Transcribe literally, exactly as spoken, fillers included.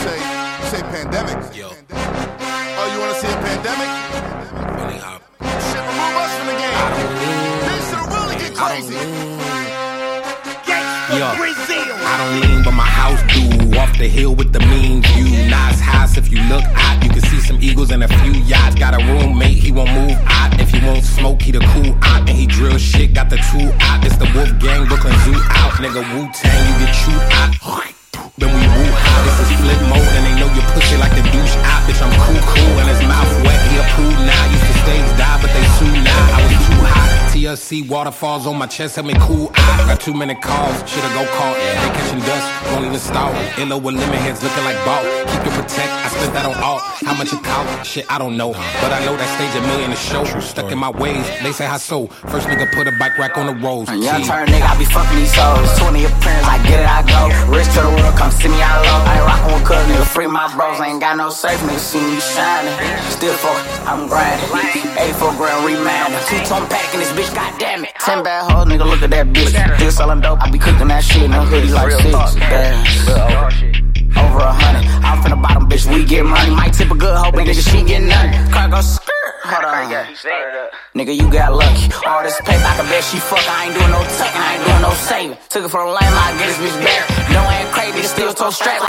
say, you say pandemic. Yo. Oh, you wanna see a pandemic? Funny how Shit, remove us from the game. I don't lean. Things should really get crazy. Yo, I don't lean, but my house do. Off the hill with the mean view. Nice house, if you look out, you can see some eagles and a few yachts. Got a roommate, he won't move out. If he won't smoke, he the cool out. And he drill shit, got the two out. It's the Wolf Gang, Brooklyn Zoo out. Nigga, Wu-Tang, you get chewed out. Then we woo out. This is flip mode, and they know your pussy like the douche out. Bitch, I'm cool, cool, and his mouth wet. He approved now. Used to stage die, but they sue now. I was too hot. T L C waterfalls on my chest, help me cool out. Got too many calls, shoulda go call. They catching dust, won't even stall. Illo with lemon heads looking like ball. Keep your protect, I spent that on all. How much it cost? Shit, I don't know. But I know that stage a million a show. Stuck in my ways, they say how so. First nigga put a bike rack on the road. Young turn nigga, I be fucking these hoes. twenty appearance, I get it, I go. Rich to the world, come see me out low. I ain't rockin' with cuz, nigga, free my bros. I ain't got no safe, nigga, see me shining. Still fuck, I'm grinding. eighty-four grand remanding. Two-tone pack in this bitch, goddamn it. Ten bad hoes, nigga, look at that bitch. Still selling dope, I be cooking that shit. No hoodies like six. Damn. Over a hundred. I'm from the bottom, bitch, we get money. Might tip a good hoe, but nigga, she get nothing. Car go skirt. Hold on. Nigga, you got lucky. All this paper, I can bet she fuck. I ain't doing no tucking, I ain't doing no saving. Took it for a lame, I get this bitch back. No, I ain't crazy, nigga, still so strapped.